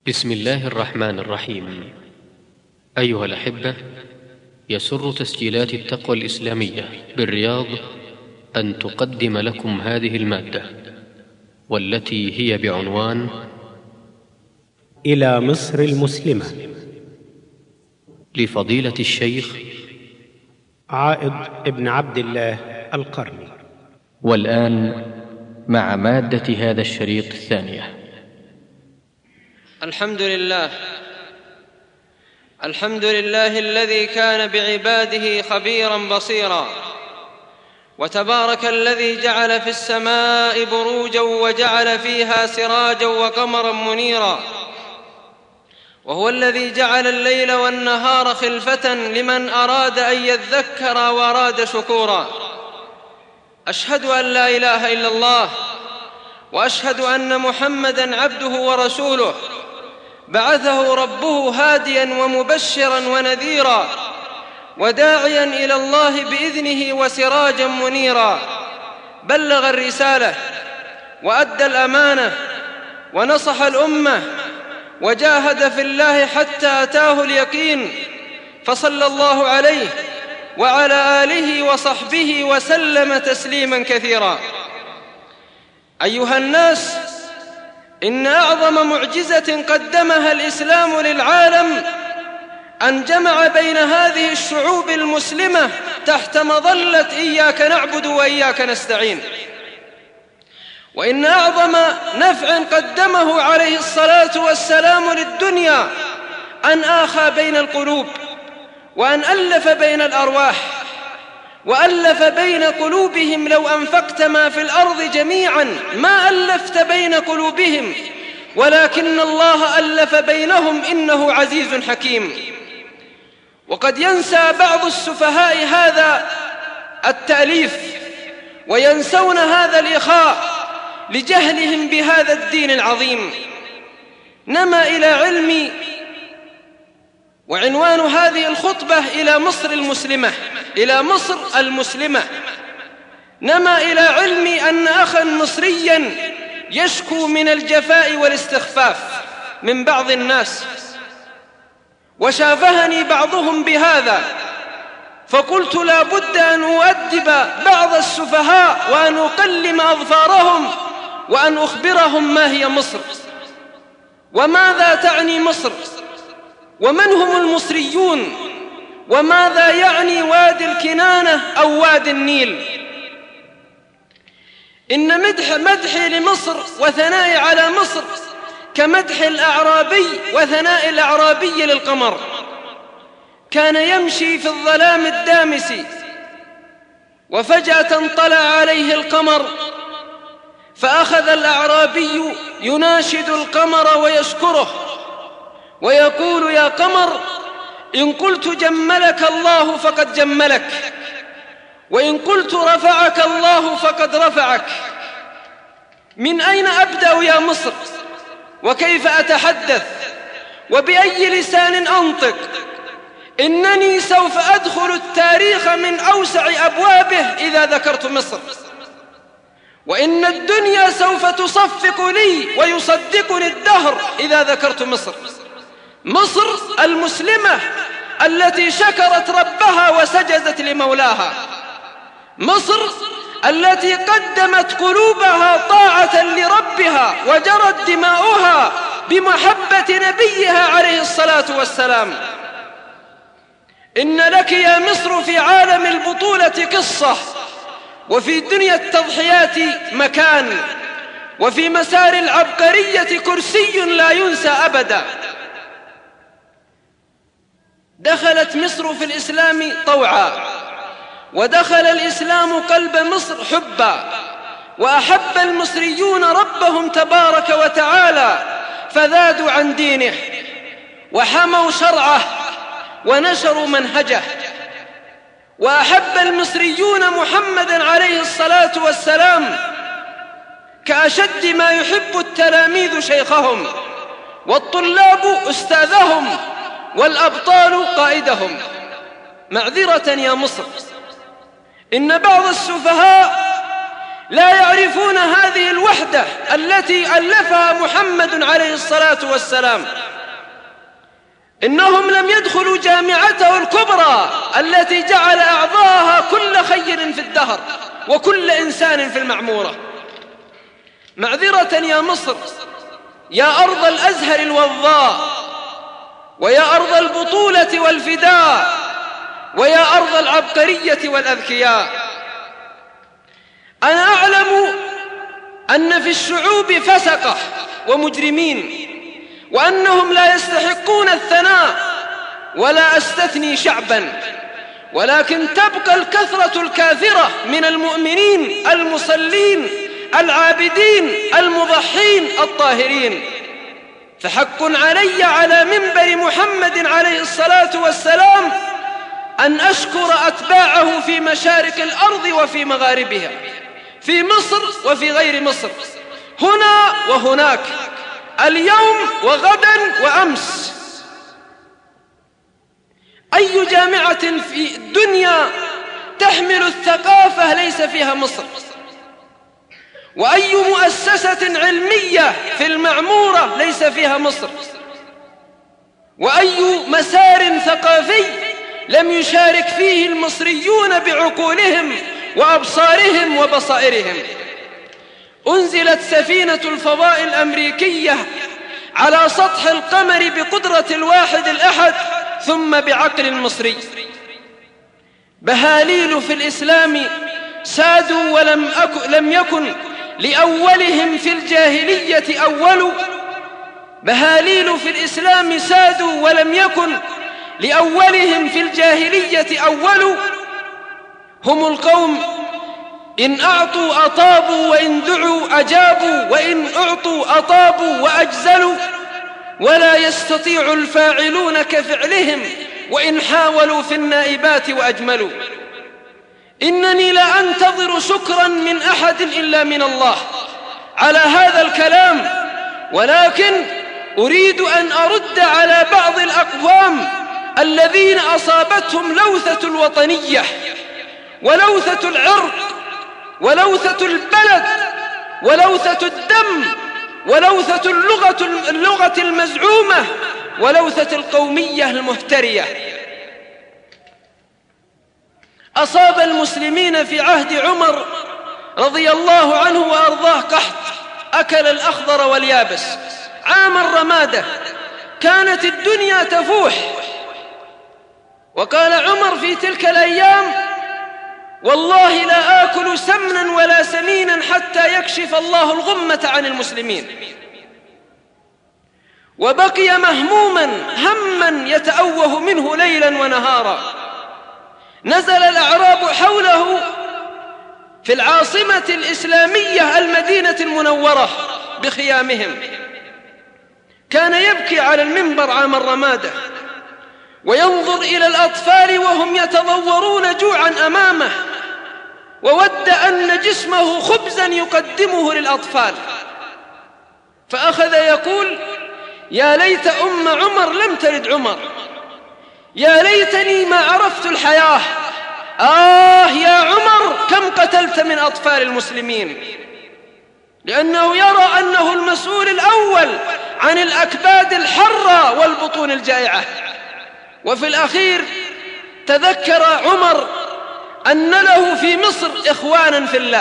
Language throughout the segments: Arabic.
بسم الله الرحمن الرحيم. أيها الأحبة، يسر تسجيلات التقوى الإسلامية بالرياض أن تقدم لكم هذه المادة، والتي هي بعنوان إلى مصر المسلمة، لفضيلة الشيخ عائض ابن عبد الله القرني. والآن مع مادة هذا الشريط الثانية. الحمد لله الذي كان بعباده خبيرا بصيرا، وتبارك الذي جعل في السماء بروجا وجعل فيها سراجا وقمرا منيرا، وهو الذي جعل الليل والنهار خلفة لمن أراد أن يذكر وأراد شكورا. أشهد أن لا إله إلا الله، وأشهد أن محمدًا عبده ورسوله، بعثه ربه هاديا ومبشرا ونذيرا، وداعيا إلى الله بإذنه وسراجا منيرا. بلغ الرسالة وأدى الأمانة ونصح الأمة، وجاهد في الله حتى أتاه اليقين، فصلى الله عليه وعلى آله وصحبه وسلم تسليما كثيرا. أيها الناس، إن أعظم معجزة قدمها الإسلام للعالم أن جمع بين هذه الشعوب المسلمة تحت مظلة إياك نعبد وإياك نستعين. وإن أعظم نفع قدمه عليه الصلاة والسلام للدنيا أن آخى بين القلوب، وأن ألف بين الأرواح، وألف بين قلوبهم. لو أنفقت ما في الأرض جميعا ما ألفت بين قلوبهم، ولكن الله ألف بينهم، إنه عزيز حكيم. وقد ينسى بعض السفهاء هذا التأليف، وينسون هذا الإخاء لجهلهم بهذا الدين العظيم. نما إلى علمي، وعنوان هذه الخطبة إلى مصر المسلمة، إلى مصر المسلمة. نما إلى علمي أن أخا مصريا يشكو من الجفاء والاستخفاف من بعض الناس، وشافهني بعضهم بهذا، فقلت لا بد أن أؤدب بعض السفهاء وأن أقلم أظفارهم، وأن أخبرهم ما هي مصر، وماذا تعني مصر، ومن هم المصريون، وماذا يعني وادي الكنانة أو وادي النيل. إن مدحي لمصر وثنائي على مصر كمدح الأعرابي وثناء الأعرابي للقمر. كان يمشي في الظلام الدامس، وفجأة طلع عليه القمر، فأخذ الأعرابي يناشد القمر ويشكره ويقول: يا قمر، إن قلت جملك الله فقد جملك، وإن قلت رفعك الله فقد رفعك. من أين أبدأ يا مصر؟ وكيف أتحدث؟ وبأي لسان أنطق؟ إنني سوف أدخل التاريخ من أوسع أبوابه إذا ذكرت مصر، وإن الدنيا سوف تصفق لي ويصدقني الدهر إذا ذكرت مصر. مصر المسلمة التي شكرت ربها وسجدت لمولاها، مصر التي قدمت قلوبها طاعة لربها وجرت دماؤها بمحبة نبيها عليه الصلاة والسلام. إن لك يا مصر في عالم البطولة قصة، وفي دنيا التضحيات مكان، وفي مسار العبقرية كرسي لا ينسى أبدا. دخلت مصر في الإسلام طوعا، ودخل الإسلام قلب مصر حبا، وأحب المصريون ربهم تبارك وتعالى، فذادوا عن دينه وحموا شرعه ونشروا منهجه. وأحب المصريون محمدا عليه الصلاة والسلام كأشد ما يحب التلاميذ شيخهم، والطلاب أستاذهم، والأبطال قائدهم. معذرة يا مصر، إن بعض السفهاء لا يعرفون هذه الوحدة التي ألفها محمد عليه الصلاة والسلام. إنهم لم يدخلوا جامعته الكبرى التي جعل أعضاءها كل خير في الدهر وكل إنسان في المعمورة. معذرة يا مصر، يا أرض الأزهر الوضاء، ويا أرض البطولة والفداء، ويا أرض العبقرية والأذكياء، أنا أعلم أن في الشعوب فسقة ومجرمين، وأنهم لا يستحقون الثناء، ولا أستثني شعبا، ولكن تبقى الكثرة الكاثرة من المؤمنين المصلين العابدين المضحين الطاهرين. فحق علي على منبر محمد عليه الصلاة والسلام أن أشكر أتباعه في مشارق الأرض وفي مغاربها، في مصر وفي غير مصر، هنا وهناك، اليوم وغدا وأمس. أي جامعة في الدنيا تحمل الثقافة ليس فيها مصر؟ وأي مؤسسة علمية في المعمورة ليس فيها مصر؟ وأي مسار ثقافي لم يشارك فيه المصريون بعقولهم وأبصارهم وبصائرهم؟ أنزلت سفينة الفضاء الأمريكية على سطح القمر بقدرة الواحد الأحد، ثم بعقل مصري. بهاليل في الإسلام سادوا ولم يكن لأولهم في الجاهلية أول. بهاليل في الإسلام سادوا ولم يكن لأولهم في الجاهلية أول. هم القوم إن أعطوا أطابوا، وإن دعوا أجابوا، وإن أعطوا أطابوا وأجزلوا، ولا يستطيع الفاعلون كفعلهم وإن حاولوا في النائبات وأجملوا. إنني لا أنتظر شكرا من أحد إلا من الله على هذا الكلام، ولكن أريد أن أرد على بعض الأقوام الذين أصابتهم لوثة الوطنية ولوثة العرق ولوثة البلد ولوثة الدم ولوثة اللغة المزعومة ولوثة القومية المهترية. أصاب المسلمين في عهد عمر رضي الله عنه وأرضاه قحط أكل الأخضر واليابس عام الرمادة، كانت الدنيا تفوح. وقال عمر في تلك الأيام: والله لا آكل سمنا ولا سمينا حتى يكشف الله الغمة عن المسلمين. وبقي مهموما هما يتأوه منه ليلا ونهارا. نزل الأعراب حوله في العاصمة الإسلامية المدينة المنورة بخيامهم. كان يبكي على المنبر عام الرمادة وينظر إلى الأطفال وهم يتضورون جوعا أمامه، وود أن جسمه خبزا يقدمه للأطفال. فأخذ يقول: يا ليت أم عمر لم تلد عمر، يا ليتني ما عرفت الحياة. يا عمر كم قتلت من أطفال المسلمين. لأنه يرى أنه المسؤول الأول عن الأكباد الحرة والبطون الجائعة. وفي الأخير تذكر عمر أن له في مصر إخوانا في الله،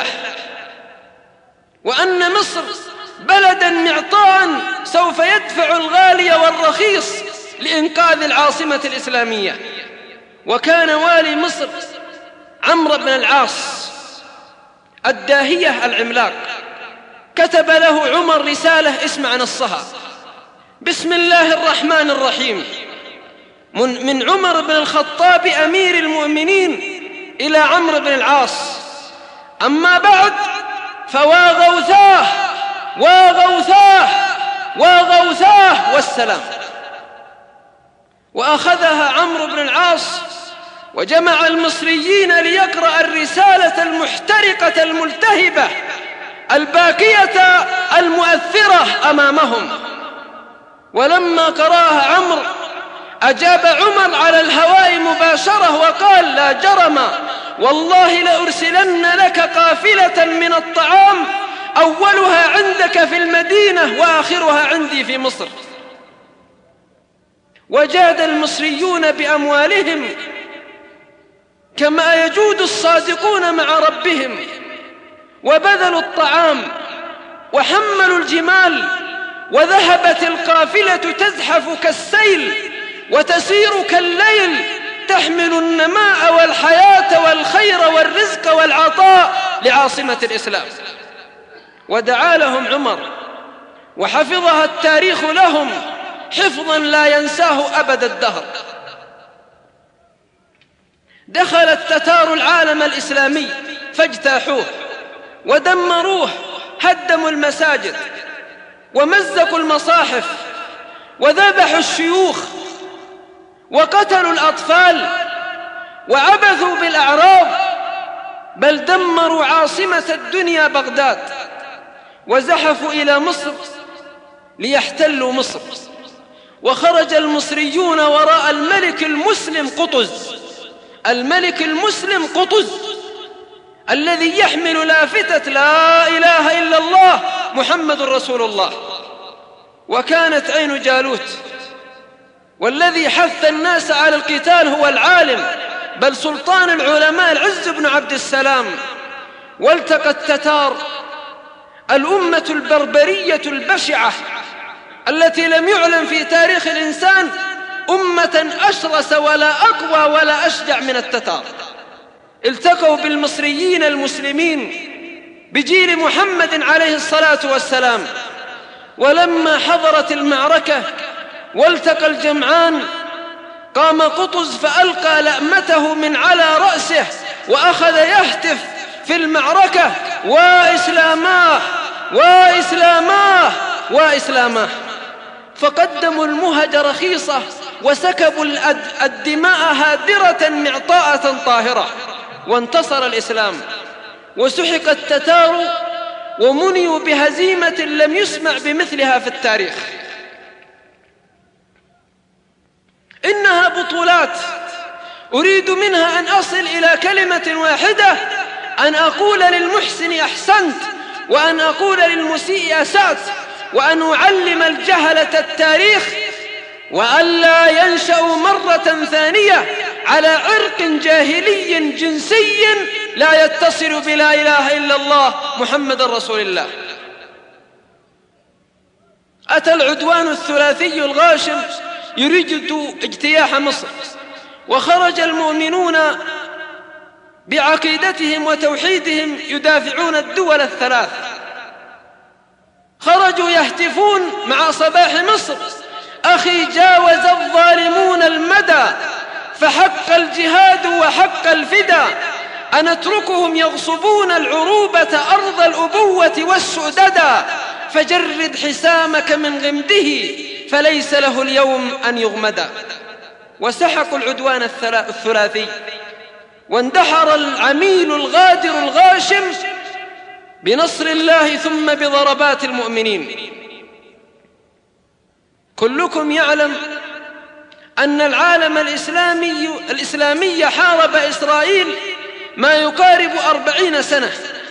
وأن مصر بلدا معطاء سوف يدفع الغالي والرخيص لإنقاذ العاصمة الإسلامية. وكان والي مصر عمرو بن العاص الداهية العملاق. كتب له عمر رسالة، اسمع نصها: بسم الله الرحمن الرحيم، من عمر بن الخطاب أمير المؤمنين إلى عمرو بن العاص. أما بعد، فوا غوثاه وغوثاه وغوثاه والسلام. وأخذها عمرو بن العاص وجمع المصريين ليقرأ الرسالة المحترقة الملتهبة الباكية المؤثرة أمامهم. ولما قرأها عمرو أجاب عمر على الهواء مباشرة وقال: لا جرم والله لأرسلن لك قافلة من الطعام أولها عندك في المدينة وآخرها عندي في مصر. وجاد المصريون بأموالهم كما يجود الصادقون مع ربهم، وبذلوا الطعام وحملوا الجمال، وذهبت القافلة تزحف كالسيل وتسير كالليل، تحمل النماء والحياة والخير والرزق والعطاء لعاصمة الإسلام. ودعا لهم عمر وحفظها التاريخ لهم حفظا لا ينساه أبد الدهر. دخل التتار العالم الإسلامي فاجتاحوه ودمروه، هدموا المساجد ومزقوا المصاحف وذبحوا الشيوخ وقتلوا الأطفال وعبثوا بالأعراض، بل دمروا عاصمة الدنيا بغداد وزحفوا إلى مصر ليحتلوا مصر. وخرج المصريون وراء الملك المسلم قطز، الملك المسلم قطز الذي يحمل لافتة لا إله إلا الله محمد رسول الله. وكانت عين جالوت، والذي حث الناس على القتال هو العالم بل سلطان العلماء العز بن عبد السلام. والتقى التتار الأمة البربرية البشعة التي لم يعلم في تاريخ الإنسان أمة أشرس ولا أقوى ولا أشجع من التتار. التقوا بالمصريين المسلمين بجيل محمد عليه الصلاة والسلام، ولما حضرت المعركة والتقى الجمعان قام قطز فألقى لأمته من على رأسه وأخذ يهتف في المعركة: وإسلاماه وإسلاماه وإسلاماه. فقدموا المهج رخيصة وسكبوا الدماء هادرة معطاءة طاهرة، وانتصر الإسلام وسحق التتار ومنيوا بهزيمة لم يسمع بمثلها في التاريخ. إنها بطولات أريد منها أن أصل إلى كلمة واحدة، أن أقول للمحسن أحسنت، وأن أقول للمسيء أسأت، وأن أعلم الجهلة التاريخ، وألا ينشأوا مرة ثانية على عرق جاهلي جنسي لا يتصل بلا إله إلا الله محمد رسول الله. أتى العدوان الثلاثي الغاشم يريد اجتياح مصر، وخرج المؤمنون بعقيدتهم وتوحيدهم يدافعون الدول الثلاث. خرجوا يهتفون مع صباح مصر: أخي جاوز الظالمون المدى، فحق الجهاد وحق الفدا، أنتركهم يغصبون العروبة أرض الأبوة والسؤددا، فجرد حسامك من غمده فليس له اليوم أن يغمدا. وسحقوا العدوان الثلاثي، واندحر العميل الغادر الغاشم بنصر الله ثم بضربات المؤمنين. كلكم يعلم أن العالم الإسلامي حارب إسرائيل ما يقارب 40 سنة،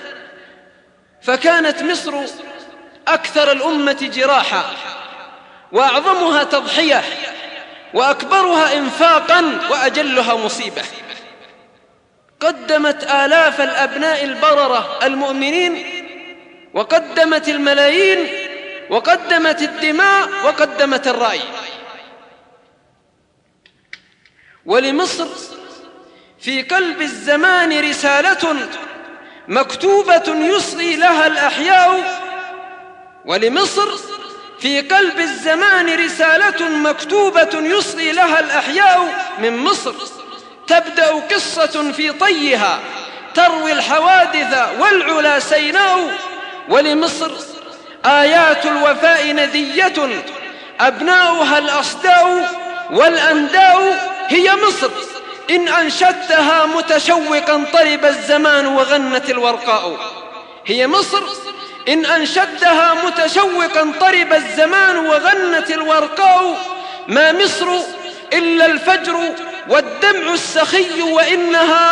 فكانت مصر أكثر الأمة جراحا، وأعظمها تضحية، وأكبرها إنفاقا، وأجلها مصيبة. قدمت آلاف الأبناء البررة المؤمنين، وقدمت الملايين، وقدمت الدماء، وقدمت الرأي. ولمصر في قلب الزمان رسالة مكتوبة يصغي لها الأحياء، ولمصر في قلب الزمان رسالة مكتوبة يصغي لها الأحياء. من مصر تبدأ قصة في طيها تروي الحوادث والعلا سيناء، ولمصر آيات الوفاء ندية أبناؤها الأصداء والأنداء. هي مصر إن أنشدتها متشوقا طرب الزمان وغنت الورقاء. هي مصر إن أنشدتها متشوقا طرب الزمان وغنت الورقاء. ما مصر إلا الفجر والدمع السخي، وإنها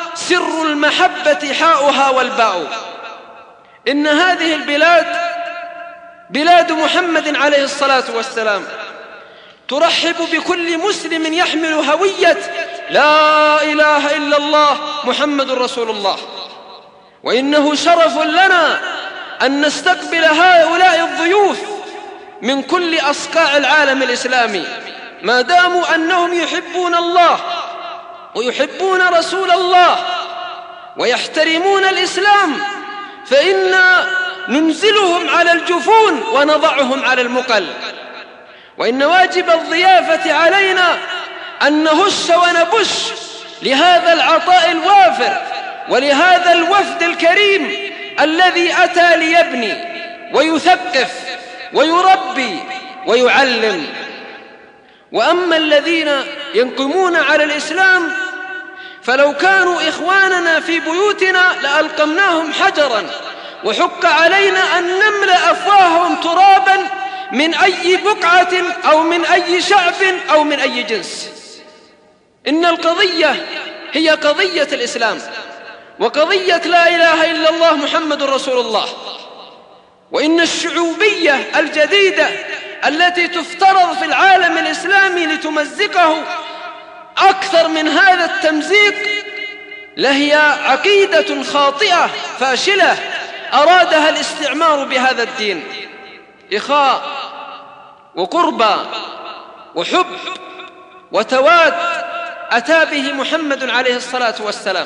سر المحبة حاؤها والباء. إن هذه البلاد بلاد محمد عليه الصلاة والسلام، ترحب بكل مسلم يحمل هوية لا إله إلا الله محمد رسول الله. وإنه شرف لنا أن نستقبل هؤلاء الضيوف من كل أصقاع العالم الإسلامي، ما داموا أنهم يحبون الله ويحبون رسول الله ويحترمون الإسلام، فإنا ننزلهم على الجفون ونضعهم على المقل. وإن واجب الضيافة علينا أن نهش ونبش لهذا العطاء الوافر ولهذا الوفد الكريم الذي أتى ليبني ويثقف ويربي ويعلم. وأما الذين ينقمون على الإسلام فلو كانوا إخواننا في بيوتنا لألقمناهم حجرا، وحق علينا أن نملأ أفواههم ترابا من أي بقعة أو من أي شعب أو من أي جنس. إن القضية هي قضية الإسلام وقضية لا إله إلا الله محمد رسول الله. وإن الشعوبية الجديدة التي تفترض في العالم الإسلامي لتمزقه أكثر من هذا التمزيق لهي عقيدة خاطئة فاشلة أرادها الاستعمار بهذا الدين. إخاء وقربى وحب وتواد أتى به محمد عليه الصلاة والسلام.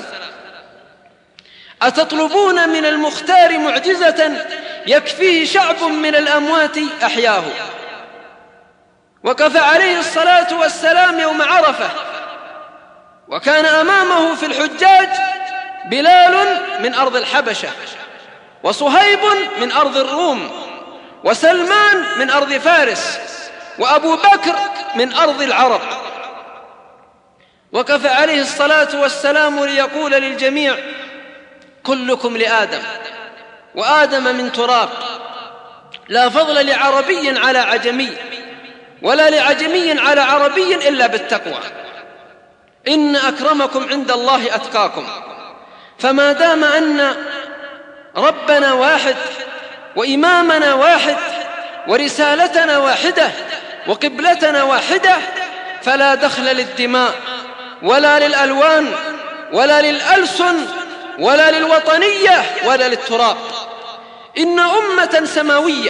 أتطلبون من المختار معجزة يكفيه شعب من الأموات أحياه؟ وقف عليه الصلاة والسلام يوم عرفة، وكان أمامه في الحجاج بلال من أرض الحبشة، وصهيب من أرض الروم، وسلمان من أرض فارس، وأبو بكر من أرض العرب. وقف عليه الصلاة والسلام ليقول للجميع: كلكم لآدم وآدم من تراب، لا فضل لعربي على عجمي ولا لعجمي على عربي إلا بالتقوى، إن أكرمكم عند الله أتقاكم. فما دام أن ربنا واحد وإمامنا واحد ورسالتنا واحدة وقبلتنا واحدة، فلا دخل للدماء ولا للألوان ولا للألسن ولا للوطنية ولا للتراب. إن أمة سماوية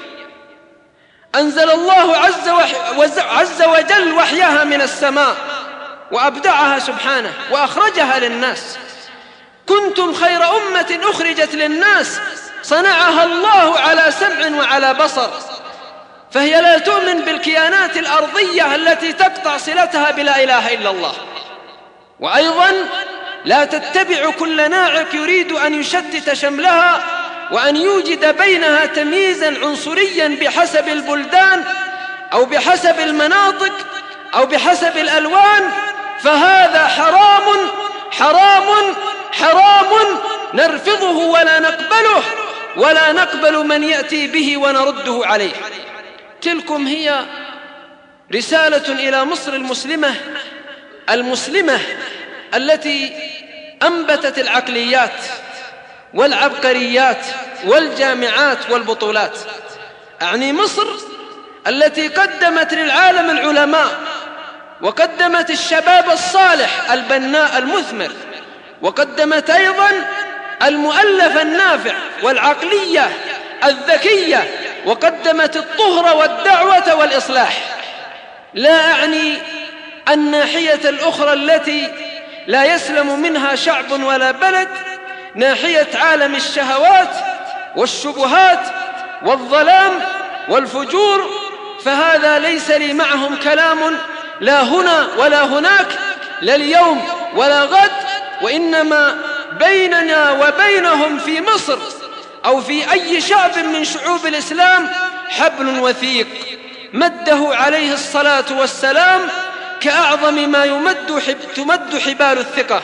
أنزل الله عز وجل وحيها من السماء وأبدعها سبحانه وأخرجها للناس. كنتم خير أمة أخرجت للناس، صنعها الله على سمع وعلى بصر، فهي لا تؤمن بالكيانات الأرضية التي تقطع صلتها بلا إله إلا الله. وأيضا لا تتبع كل ناعق يريد أن يشتت شملها وأن يوجد بينها تمييزا عنصريا بحسب البلدان أو بحسب المناطق أو بحسب الألوان، فهذا حرام حرام حرام، نرفضه ولا نقبله ولا نقبل من يأتي به ونرده عليه. تلكم هي رسالة إلى مصر المسلمة التي أنبتت العقليات والعبقريات والجامعات والبطولات. أعني مصر التي قدمت للعالم العلماء، وقدمت الشباب الصالح البناء المثمر، وقدمت أيضا المؤلف النافع والعقلية الذكية، وقدمت الطهر والدعوة والإصلاح. لا أعني الناحية الأخرى التي لا يسلم منها شعب ولا بلد، ناحية عالم الشهوات والشبهات والظلام والفجور، فهذا ليس لي معهم كلام لا هنا ولا هناك، لا اليوم ولا غد، وإنما بيننا وبينهم في مصر أو في أي شعب من شعوب الإسلام حبل وثيق مده عليه الصلاة والسلام كأعظم ما تمد حبال الثقة.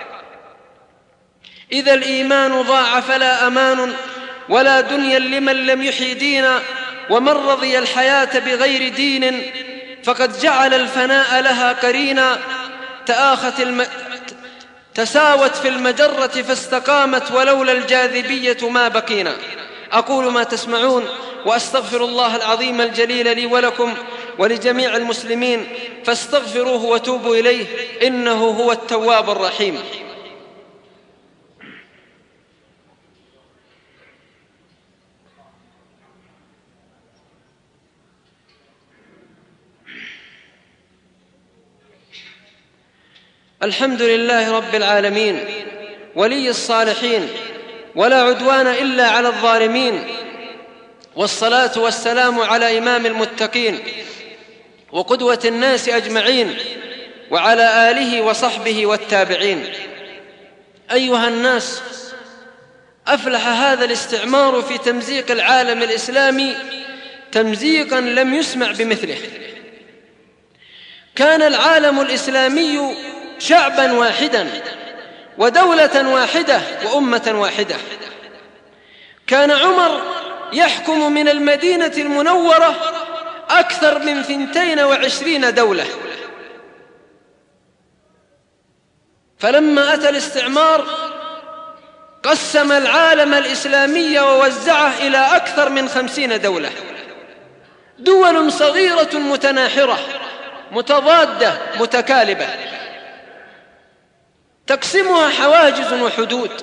إذا الإيمان ضاع فلا أمان ولا دنيا لمن لم يحي دينا، ومن رضي الحياة بغير دين تساوت في المجرة فاستقامت ولولا الجاذبية ما بقينا. أقول ما تسمعون وأستغفر الله العظيم الجليل لي ولكم ولجميع المسلمين فاستغفروه وتوبوا إليه إنه هو التواب الرحيم. الحمد لله رب العالمين ولي الصالحين ولا عدوان إلا على الظالمين، والصلاة والسلام على إمام المتقين وقدوة الناس أجمعين وعلى آله وصحبه والتابعين. أيها الناس، أفلح هذا الاستعمار في تمزيق العالم الإسلامي تمزيقا لم يسمع بمثله. كان العالم الإسلامي شعبا واحدا ودولة واحدة وأمة واحدة. كان عمر يحكم من المدينة المنورة أكثر من 22 دولة، فلما أتى الاستعمار قسم العالم الإسلامي ووزعه إلى أكثر من 50 دولة، دول صغيرة متناحرة متضادة متكالبة تقسمها حواجز وحدود،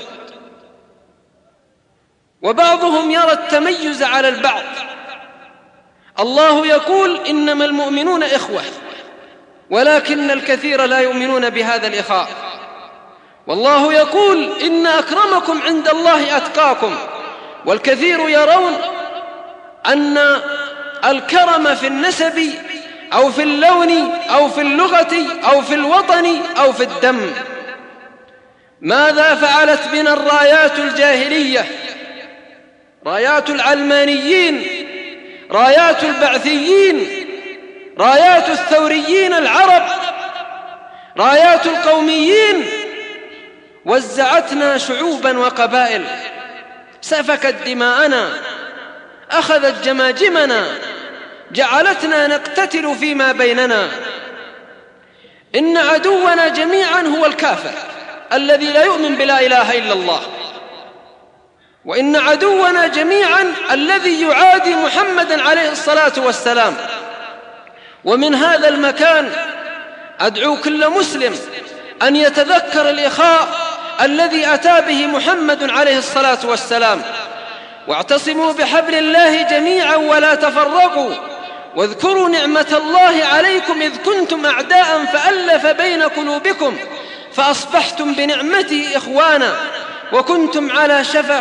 وبعضهم يرى التميز على البعض. الله يقول إنما المؤمنون إخوة، ولكن الكثير لا يؤمنون بهذا الإخاء. والله يقول إن أكرمكم عند الله أتقاكم، والكثير يرون أن الكرم في النسب أو في اللون أو في اللغة أو في الوطن أو في الدم. ماذا فعلت بنا الرايات الجاهلية، رايات العلمانيين، رايات البعثيين، رايات الثوريين العرب، رايات القوميين؟ وزعتنا شعوبا وقبائل، سفكت دماءنا، أخذت جماجمنا، جعلتنا نقتتل فيما بيننا. إن عدونا جميعا هو الكافر الذي لا يؤمن بلا إله إلا الله، وإن عدونا جميعا الذي يعادي محمدا عليه الصلاة والسلام. ومن هذا المكان أدعو كل مسلم أن يتذكر الإخاء الذي أتى به محمد عليه الصلاة والسلام. واعتصموا بحبل الله جميعا ولا تفرقوا، واذكروا نعمة الله عليكم إذ كنتم أعداء فألف بين قلوبكم فأصبحتم بنعمته إخوانا، وكنتم على شفا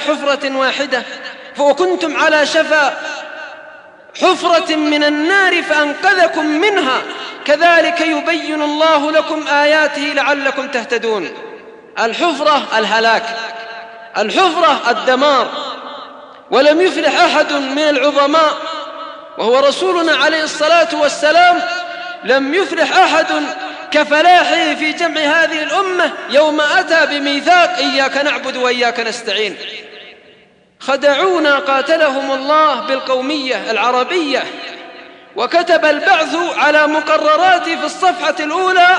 حفرة من النار فأنقذكم منها، كذلك يبين الله لكم آياته لعلكم تهتدون. الحفرة الهلاك، الحفرة الدمار. ولم يفلح أحد من العظماء وهو رسولنا عليه الصلاة والسلام، لم يفلح أحد كفلاحه في جمع هذه الأمة يوم أتى بميثاق إياك نعبد وإياك نستعين. خدعونا قاتلهم الله بالقومية العربية، وكتب البعث على مقرراتي في الصفحة الأولى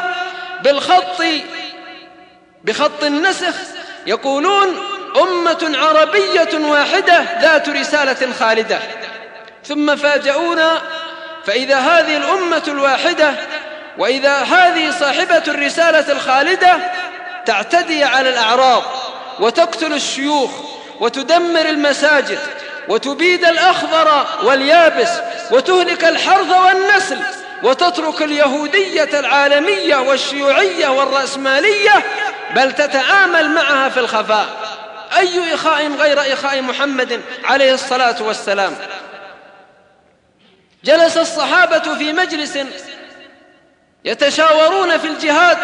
بخط النسخ يقولون أمة عربية واحدة ذات رسالة خالدة. ثم فاجؤونا فإذا هذه الأمة الواحدة وإذا هذه صاحبة الرسالة الخالدة تعتدي على الأعراض وتقتل الشيوخ وتدمر المساجد وتبيد الأخضر واليابس وتهلك الحرث والنسل وتترك اليهودية العالمية والشيوعية والرأسمالية، بل تتعامل معها في الخفاء. أي إخاء غير إخاء محمد عليه الصلاة والسلام؟ جلس الصحابة في مجلس يتشاورون في الجهاد،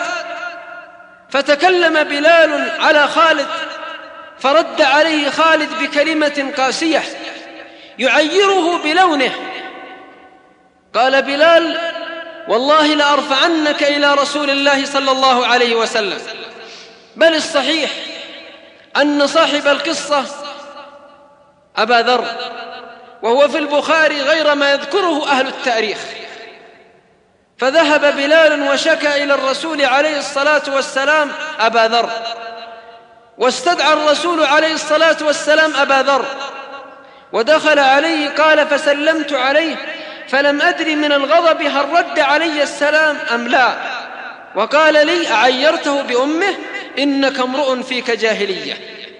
فتكلم بلال على خالد، فرد عليه خالد بكلمة قاسية يعيره بلونه. قال بلال: والله لأرفعنك إلى رسول الله صلى الله عليه وسلم. بل الصحيح أن صاحب القصة أبا ذر، وهو في البخاري غير ما يذكره أهل التاريخ. فذهب بلال وشكى إلى الرسول عليه الصلاة والسلام أبا ذر، واستدعى الرسول عليه الصلاة والسلام أبا ذر ودخل عليه. قال: فسلمت عليه فلم أدري من الغضب هل رد علي السلام أم لا، وقال لي: أعيرته بأمه؟ إنك امرؤ فيك جاهلية.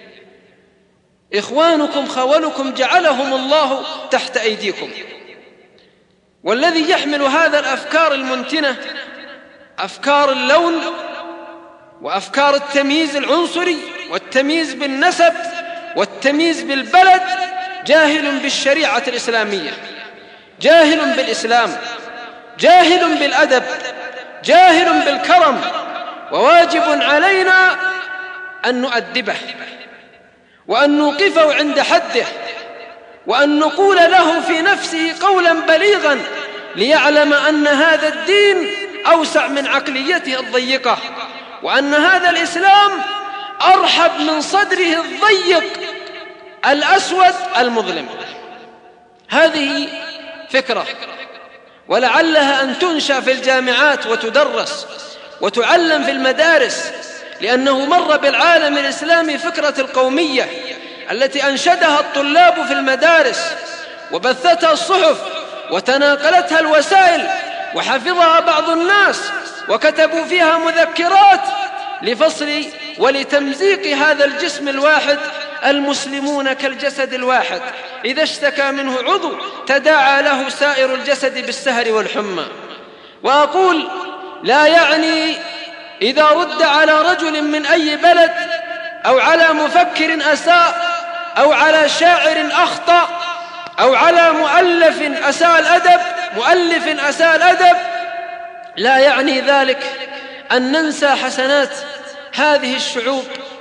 إخوانكم خولكم جعلهم الله تحت أيديكم، والذي يحمل هذا الأفكار المنتنة، أفكار اللون وأفكار التمييز العنصري والتمييز بالنسب والتمييز بالبلد، جاهل بالشريعة الإسلامية، جاهل بالإسلام، جاهل بالأدب، جاهل بالكرم، وواجب علينا أن نؤدبه وأن نوقفه عند حده وأن نقول له في نفسه قولا بليغا ليعلم أن هذا الدين أوسع من عقليته الضيقة، وأن هذا الإسلام أرحب من صدره الضيق الأسود المظلم. هذه فكرة ولعلها أن تنشأ في الجامعات وتدرس وتعلم في المدارس، لأنه مر بالعالم الإسلامي فكرة القومية التي أنشدها الطلاب في المدارس وبثتها الصحف وتناقلتها الوسائل وحفظها بعض الناس وكتبوا فيها مذكرات لفصل ولتمزيق هذا الجسم الواحد. المسلمون كالجسد الواحد، إذا اشتكى منه عضو تداعى له سائر الجسد بالسهر والحمى. وأقول: لا يعني إذا رد على رجل من أي بلد أو على مفكر أساء أو على شاعر أخطأ أو على مؤلف أساء الأدب، لا يعني ذلك أن ننسى حسنات هذه الشعوب.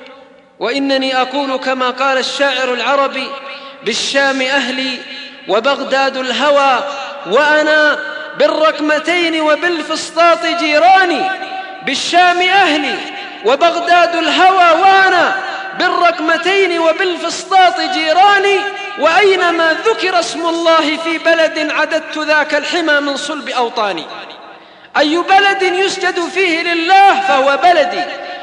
وإنني أقول كما قال الشاعر العربي: بالشام أهلي وبغداد الهوى وأنا بالرقمتين وبالفسطاط جيراني. بالشام أهلي وبغداد الهوى وأنا بالرقمتين وبالفسطاط جيراني، وأينما ذكر اسم الله في بلد عددت ذاك الحمى من صلب أوطاني. أي بلد يسجد فيه لله فهو بلدي،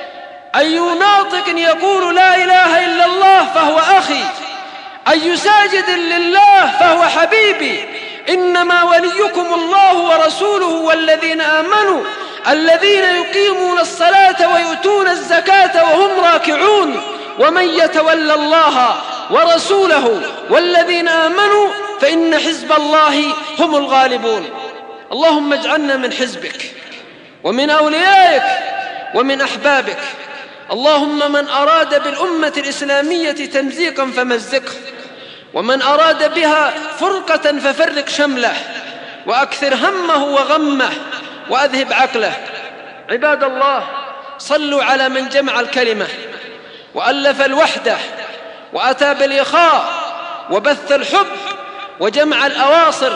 أي ناطق يقول لا إله إلا الله فهو أخي، أي ساجد لله فهو حبيبي. إنما وليكم الله ورسوله والذين آمنوا الذين يقيمون الصلاة ويؤتون الزكاة وهم راكعون، ومن يتولى الله ورسوله والذين آمنوا فإن حزب الله هم الغالبون. اللهم اجعلنا من حزبك ومن أوليائك ومن أحبابك. اللهم من أراد بالأمة الإسلامية تمزيقا فمزقه، ومن أراد بها فرقة ففرق شمله، وأكثر همه وغمه وأذهب عقله. عباد الله، صلوا على من جمع الكلمة وألف الوحدة وأتى بالإخاء وبث الحب وجمع الأواصر.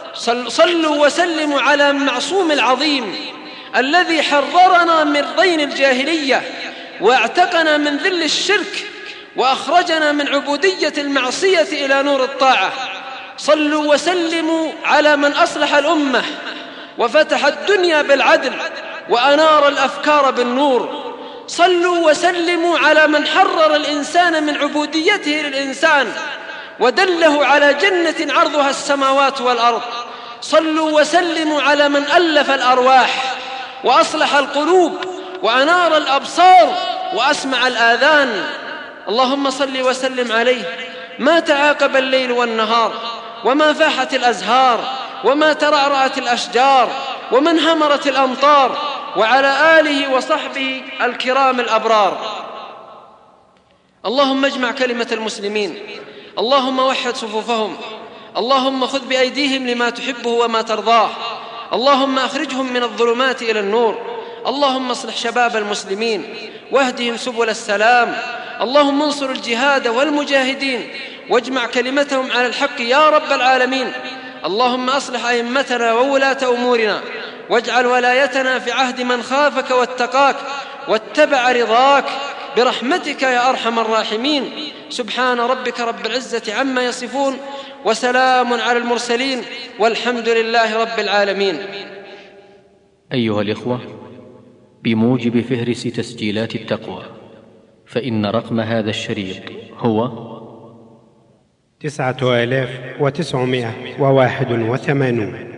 صلوا وسلموا على المعصوم العظيم الذي حررنا من رين الجاهلية واعتقنا من ذل الشرك وأخرجنا من عبودية المعصية إلى نور الطاعة. صلوا وسلموا على من أصلح الأمة وفتح الدنيا بالعدل وأنار الأفكار بالنور. صلوا وسلموا على من حرر الإنسان من عبوديته للإنسان ودله على جنة عرضها السماوات والأرض. صلوا وسلموا على من ألف الأرواح وأصلح القلوب وأنار الأبصار وأسمع الآذان. اللهم صل وسلم عليه ما تعاقب الليل والنهار وما فاحت الأزهار وما ترعرعت الأشجار ومن همرت الأمطار، وعلى آله وصحبه الكرام الأبرار. اللهم اجمع كلمة المسلمين، اللهم وحد صفوفهم، اللهم خذ بأيديهم لما تحبه وما ترضاه، اللهم أخرجهم من الظلمات إلى النور، اللهم اصلح شباب المسلمين واهدهم سبل السلام، اللهم انصر الجهاد والمجاهدين واجمع كلمتهم على الحق يا رب العالمين. اللهم أصلح أئمتنا وولاة أمورنا واجعل ولايتنا في عهد من خافك واتقاك واتبع رضاك برحمتك يا أرحم الراحمين. سبحان ربك رب العزة عما يصفون وسلام على المرسلين والحمد لله رب العالمين. أيها الإخوة، بموجب فهرس تسجيلات التقوى، فإن رقم هذا الشريط هو 9981.